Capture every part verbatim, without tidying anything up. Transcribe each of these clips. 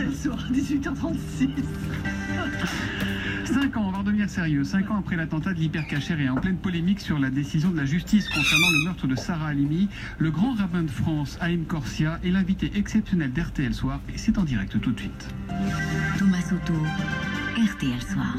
le soir, dix-huit heures trente-six. Cinq ans, on va redevenir sérieux. Cinq ans après l'attentat de l'Hypercacher et en pleine polémique sur la décision de la justice concernant le meurtre de Sarah Halimi, le grand rabbin de France, Haïm Corsia, est l'invité exceptionnel d'R T L Soir et c'est en direct tout de suite. Thomas Soto, R T L Soir.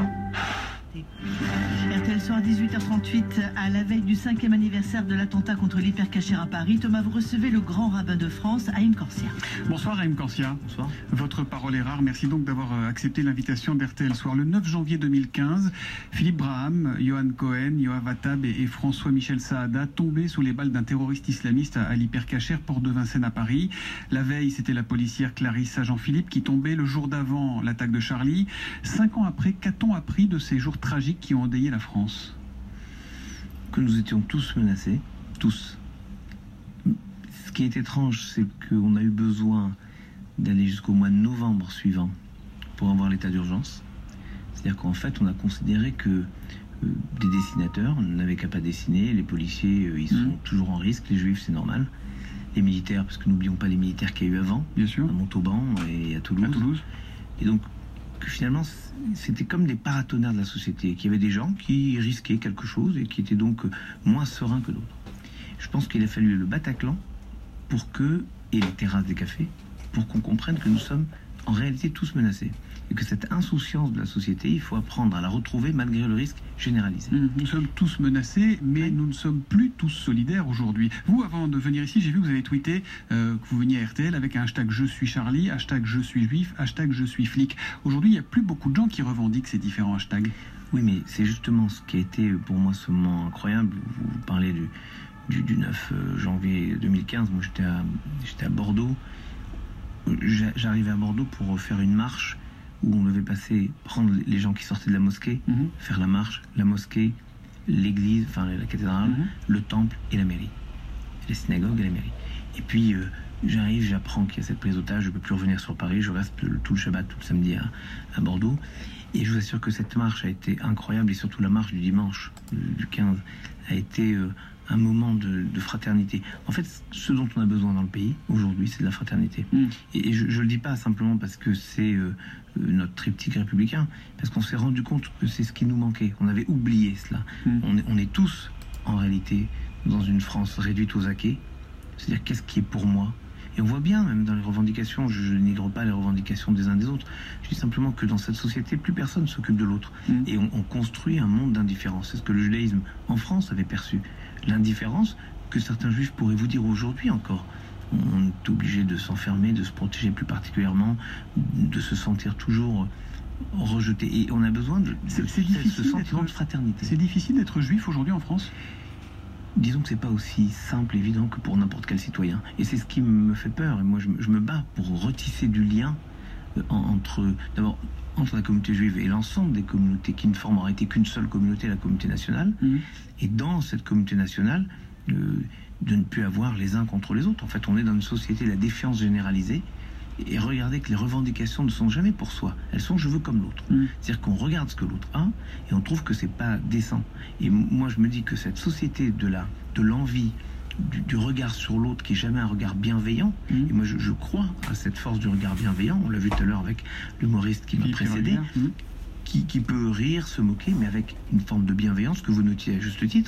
R T L Soir, dix-huit heures trente-huit, à la veille du cinquième anniversaire de l'attentat contre l'Hypercacher à Paris. Thomas, vous recevez le grand rabbin de France, Haïm Corsia. Bonsoir Haïm Corsia. Bonsoir. Votre parole est rare. Merci donc d'avoir accepté l'invitation d'R T L Soir. Le neuf janvier deux mille quinze, Philippe Braham, Johan Cohen, Yoav Attab et, et François-Michel Saada tombaient sous les balles d'un terroriste islamiste à, à l'Hypercacher, porte de Vincennes à Paris. La veille, c'était la policière Clarisse Jean-Philippe qui tombait. Le jour d'avant, l'attaque de Charlie. Cinq ans après, qu'a-t-on appris de ces jours tragiques qui ont endeuillé la France? Que nous étions tous menacés, tous. Ce qui est étrange, c'est qu'on a eu besoin d'aller jusqu'au mois de novembre suivant pour avoir l'état d'urgence. C'est-à-dire qu'en fait, on a considéré que euh, des dessinateurs n'avaient qu'à pas dessiner, les policiers, euh, ils sont mmh. toujours en risque, les juifs, c'est normal. Les militaires, parce que n'oublions pas les militaires qu'il y a eu avant, bien sûr, à Montauban et à Toulouse. À Toulouse. Et donc, que finalement, c'était comme des paratonnerres de la société, qu'il y avait des gens qui risquaient quelque chose et qui étaient donc moins sereins que d'autres. Je pense qu'il a fallu le Bataclan pour que, et les terrasses des cafés, pour qu'on comprenne que nous sommes en réalité tous menacés. Et que cette insouciance de la société, il faut apprendre à la retrouver malgré le risque généralisé. Nous sommes tous menacés, mais oui. nous ne sommes plus tous solidaires aujourd'hui. Vous, avant de venir ici, j'ai vu que vous avez tweeté euh, que vous veniez à R T L avec un hashtag je suis Charlie, hashtag je suis juif, hashtag je suis flic. Aujourd'hui, il n'y a plus beaucoup de gens qui revendiquent ces différents hashtags. Oui, mais c'est justement ce qui a été pour moi ce moment incroyable. Vous, vous parlez du, du, du neuf janvier deux mille quinze, moi j'étais à, j'étais à Bordeaux. J'arrivais à Bordeaux pour faire une marche où on devait passer, prendre les gens qui sortaient de la mosquée, mmh. faire la marche, la mosquée, l'église, enfin la cathédrale, mmh. le temple et la mairie. Les synagogues et la mairie. Et puis euh, j'arrive, j'apprends qu'il y a cette prise d'otage, je ne peux plus revenir sur Paris, je reste le, tout le Shabbat, tout le samedi à, à Bordeaux. Et je vous assure que cette marche a été incroyable, et surtout la marche du dimanche, du quinze, a été euh, un moment de, de fraternité. En fait, ce dont on a besoin dans le pays, aujourd'hui, c'est de la fraternité. Mmh. Et, et je ne le dis pas simplement parce que c'est euh, notre triptyque républicain, parce qu'on s'est rendu compte que c'est ce qui nous manquait. On avait oublié cela. Mmh. On, est, on est tous, en réalité, dans une France réduite aux acquis. C'est-à-dire, qu'est-ce qui est pour moi? Et on voit bien, même dans les revendications, je ne négre pas les revendications des uns des autres, je dis simplement que dans cette société, plus personne ne s'occupe de l'autre. Mmh. Et on, on construit un monde d'indifférence. C'est ce que le judaïsme en France avait perçu. L'indifférence que certains juifs pourraient vous dire aujourd'hui encore. On est obligé de s'enfermer, de se protéger plus particulièrement, de se sentir toujours rejeté. Et on a besoin de, de c'est, c'est ce sentiment de fraternité. C'est difficile d'être juif aujourd'hui en France? Disons que c'est pas aussi simple, évident que pour n'importe quel citoyen. Et c'est ce qui me fait peur. Et moi, je, je me bats pour retisser du lien entre, d'abord, entre la communauté juive et l'ensemble des communautés qui ne forment en réalité qu'une seule communauté, la communauté nationale. Mmh. Et dans cette communauté nationale, euh, de ne plus avoir les uns contre les autres. En fait, on est dans une société de la défiance généralisée. Et regardez que les revendications ne sont jamais pour soi. Elles sont je veux comme l'autre. Mmh. C'est-à-dire qu'on regarde ce que l'autre a et on trouve que c'est pas décent. Et moi, je me dis que cette société de la, de l'envie, du, du regard sur l'autre qui est jamais un regard bienveillant, mmh. et moi je, je crois à cette force du regard bienveillant, on l'a vu tout à l'heure avec l'humoriste qui m'a précédé, mmh. qui, qui peut rire, se moquer, mais avec une forme de bienveillance que vous notiez à juste titre.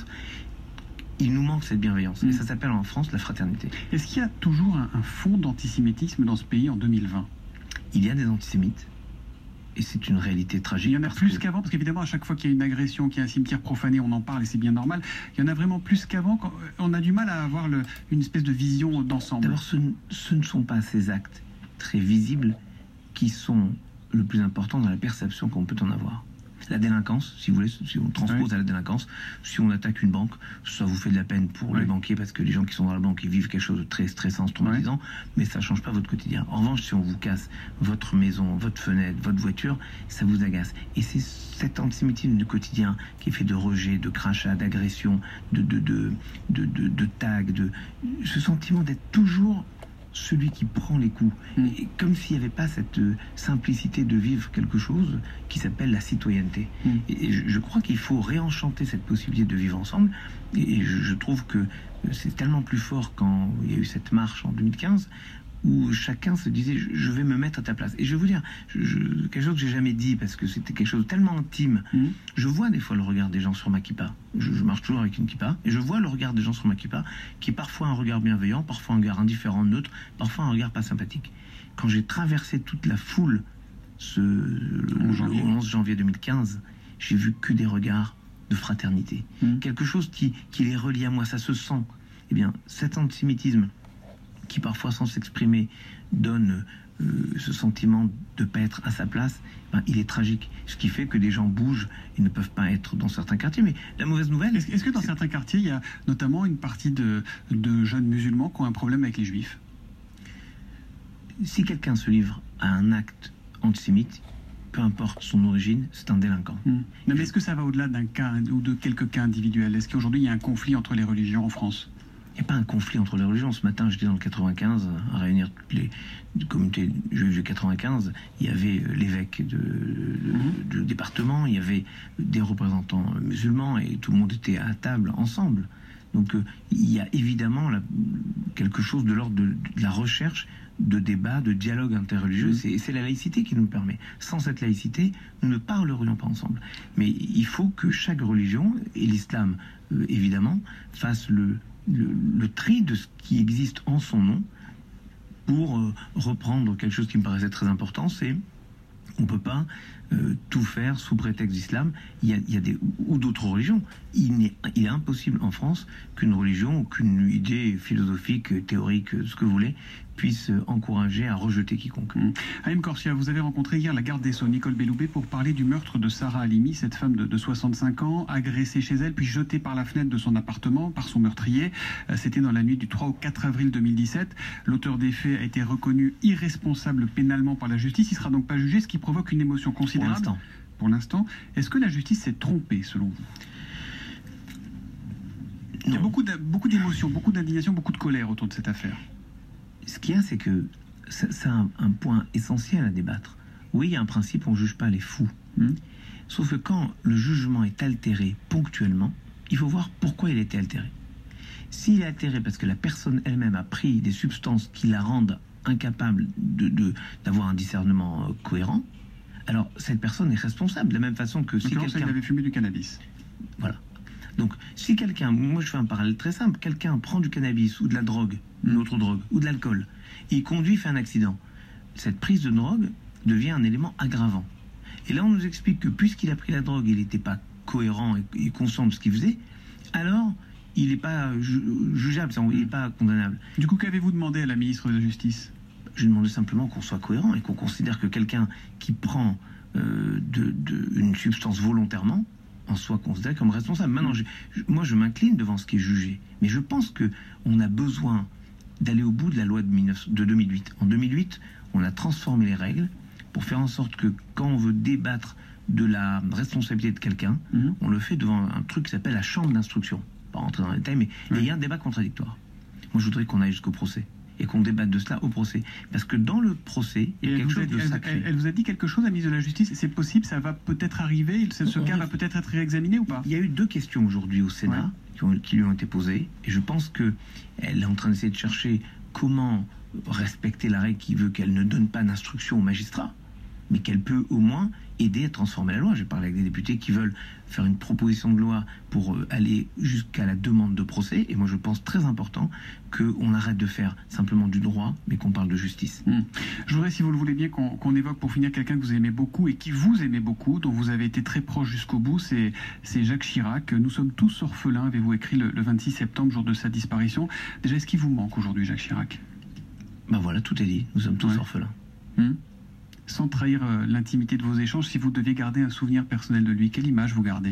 Il nous manque cette bienveillance, mmh. et ça s'appelle en France la fraternité. Est-ce qu'il y a toujours un, un fond d'antisémitisme dans ce pays en deux mille vingt? Il y a des antisémites, et c'est une réalité tragique. Il y en a plus que... qu'avant, parce qu'évidemment, à chaque fois qu'il y a une agression, qu'il y a un cimetière profané, on en parle et c'est bien normal. Il y en a vraiment plus qu'avant. On a du mal à avoir le, une espèce de vision d'ensemble. D'abord, ce, ce ne sont pas ces actes très visibles qui sont le plus important dans la perception qu'on peut en avoir. La délinquance, si vous voulez, si on transpose oui. à la délinquance, si on attaque une banque, ça vous fait de la peine pour oui. les banquiers parce que les gens qui sont dans la banque, ils vivent quelque chose de très stressant, traumatisant, oui. mais ça ne change pas votre quotidien. En revanche, si on vous casse votre maison, votre fenêtre, votre voiture, ça vous agace. Et c'est cet antisémitisme du quotidien qui est fait de rejet, de crachats, d'agressions, de, de, de, de, de, de tags, de ce sentiment d'être toujours celui qui prend les coups. Mmh. Et comme s'il n'y avait pas cette euh, simplicité de vivre quelque chose qui s'appelle la citoyenneté. Mmh. Et, et je, je crois qu'il faut réenchanter cette possibilité de vivre ensemble. Et, et je, je trouve que c'est tellement plus fort quand il y a eu cette marche en deux mille quinze, où chacun se disait je, je vais me mettre à ta place. Et je vais vous dire je, je, quelque chose que j'ai jamais dit parce que c'était quelque chose de tellement intime. Mmh. Je vois des fois le regard des gens sur ma kippa. Je, je marche toujours avec une kippa et je vois le regard des gens sur ma kippa qui est parfois un regard bienveillant, parfois un regard indifférent, neutre, parfois un regard pas sympathique. Quand j'ai traversé toute la foule ce le, janvier. le onze janvier deux mille quinze, j'ai vu que des regards de fraternité. Mmh. Quelque chose qui, qui les relie à moi, ça se sent. Eh bien, cet antisémitisme qui parfois sans s'exprimer donne euh, ce sentiment de ne pas être à sa place, ben, il est tragique. Ce qui fait que des gens bougent et ne peuvent pas être dans certains quartiers. Mais la mauvaise nouvelle... Est-ce, est-ce que dans certains quartiers, il y a notamment une partie de, de jeunes musulmans qui ont un problème avec les juifs? Si quelqu'un se livre à un acte antisémite, peu importe son origine, c'est un délinquant. Mmh. Non, mais je... est-ce que ça va au-delà d'un cas ou de quelques cas individuels? Est-ce qu'aujourd'hui, il y a un conflit entre les religions en France? Il n'y a pas un conflit entre les religions. Ce matin, j'étais dans le quatre-vingt-quinze, à réunir toutes les communautés juives du quatre-vingt-quinze. Il y avait l'évêque de, de, mmh. de département, il y avait des représentants musulmans, et tout le monde était à table ensemble. Donc euh, il y a évidemment là, quelque chose de l'ordre de, de la recherche, de débat, de dialogue interreligieux. Mmh. C'est, c'est la laïcité qui nous le permet. Sans cette laïcité, nous ne parlerions pas ensemble. Mais il faut que chaque religion, et l'islam euh, évidemment, fasse le... Le, le tri de ce qui existe en son nom pour euh, reprendre quelque chose qui me paraissait très important, c'est on ne peut pas euh, tout faire sous prétexte d'islam. Il y a, il y a des, ou d'autres religions. Il est, il est impossible en France qu'une religion ou qu'une idée philosophique, théorique, ce que vous voulez, puisse encourager à rejeter quiconque. Mmh. Haïm Korsia, vous avez rencontré hier la garde des Sceaux, Nicole Belloubet, pour parler du meurtre de Sarah Halimi, cette femme de, de soixante-cinq ans, agressée chez elle, puis jetée par la fenêtre de son appartement par son meurtrier. C'était dans la nuit du trois au quatre avril deux mille dix-sept. L'auteur des faits a été reconnu irresponsable pénalement par la justice. Il ne sera donc pas jugé, ce qui provoque une émotion considérable. Pour l'instant. Pour l'instant. Est-ce que la justice s'est trompée, selon vous? Non. Il y a beaucoup, beaucoup d'émotions, beaucoup d'indignation, beaucoup de colère autour de cette affaire. Ce qu'il y a, c'est que c'est un, un point essentiel à débattre. Oui, il y a un principe, on ne juge pas les fous. Mmh. Sauf que quand le jugement est altéré ponctuellement, il faut voir pourquoi il a été altéré. S'il est altéré parce que la personne elle-même a pris des substances qui la rendent incapable de, de, d'avoir un discernement cohérent, alors cette personne est responsable. De la même façon que si quelqu'un... il avait fumé du cannabis. Voilà. Donc, si quelqu'un, moi je fais un parallèle très simple, quelqu'un prend du cannabis ou de la drogue, une autre drogue, ou de l'alcool, et il conduit, fait un accident, cette prise de drogue devient un élément aggravant. Et là, on nous explique que puisqu'il a pris la drogue, il n'était pas cohérent et, et conscient de ce qu'il faisait, alors il n'est pas ju jugeable, il n'est pas condamnable. Du coup, qu'avez-vous demandé à la ministre de la Justice? Je demandais simplement qu'on soit cohérent et qu'on considère que quelqu'un qui prend euh, de, de, une substance volontairement, en soit considéré comme responsable. Maintenant, je, je, moi, je m'incline devant ce qui est jugé. Mais je pense qu'on a besoin d'aller au bout de la loi de, dix-neuf, de deux mille huit. En deux mille huit, on a transformé les règles pour faire en sorte que quand on veut débattre de la responsabilité de quelqu'un, mmh. on le fait devant un truc qui s'appelle la chambre d'instruction. Pas rentrer dans les détails, mais mmh. il y a un débat contradictoire. Moi, je voudrais qu'on aille jusqu'au procès et qu'on débatte de cela au procès. Parce que dans le procès, il y a quelque chose de sacré. Elle, elle vous a dit quelque chose, la ministre de la Justice? C'est possible, ça va peut-être arriver, ce, ce cas va peut-être être réexaminé ou pas? Il y a eu deux questions aujourd'hui au Sénat ouais. qui, ont, qui lui ont été posées, et je pense qu'elle est en train d'essayer de chercher comment respecter la règle qui veut qu'elle ne donne pas d'instruction aux magistrats, mais qu'elle peut au moins aider à transformer la loi. J'ai parlé avec des députés qui veulent faire une proposition de loi pour aller jusqu'à la demande de procès. Et moi, je pense très important qu'on arrête de faire simplement du droit, mais qu'on parle de justice. Mmh. Je voudrais, si vous le voulez bien, qu'on qu'on évoque pour finir quelqu'un que vous aimez beaucoup et qui vous aimez beaucoup, dont vous avez été très proche jusqu'au bout, c'est Jacques Chirac. Nous sommes tous orphelins, avez-vous écrit le, le vingt-six septembre, jour de sa disparition. Déjà, est-ce qu'il vous manque aujourd'hui, Jacques Chirac? Ben voilà, tout est dit. Nous sommes tous ouais. orphelins. Mmh. Sans trahir euh, l'intimité de vos échanges, si vous deviez garder un souvenir personnel de lui, quelle image vous gardez?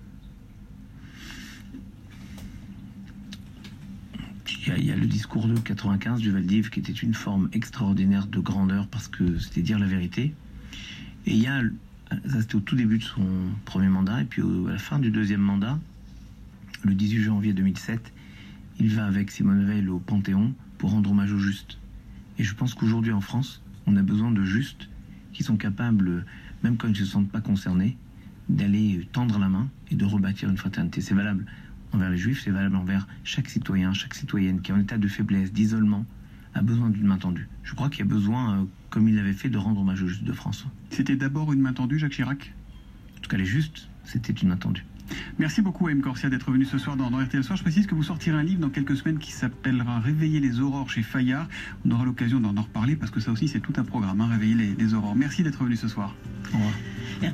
Il y, a, il y a le discours de quatre-vingt-quinze du Val-d'Hiv qui était une forme extraordinaire de grandeur parce que c'était dire la vérité. Et il y a, ça c'était au tout début de son premier mandat, et puis au, à la fin du deuxième mandat, le dix-huit janvier deux mille sept, il va avec Simone Veil au Panthéon pour rendre hommage aux justes. Et je pense qu'aujourd'hui en France, on a besoin de justes qui sont capables, même quand ils ne se sentent pas concernés, d'aller tendre la main et de rebâtir une fraternité. C'est valable envers les juifs, c'est valable envers chaque citoyen, chaque citoyenne qui est en état de faiblesse, d'isolement, a besoin d'une main tendue. Je crois qu'il y a besoin, euh, comme il l'avait fait, de rendre hommage au juste de France. C'était d'abord une main tendue, Jacques Chirac? En tout cas, les justes, c'était une main tendue. Merci beaucoup à M. Corsia d'être venu ce soir dans, dans R T L Soir. Je précise que vous sortirez un livre dans quelques semaines qui s'appellera Réveiller les aurores chez Fayard. On aura l'occasion d'en reparler parce que ça aussi c'est tout un programme, hein, Réveiller les, les aurores. Merci d'être venu ce soir. Au revoir.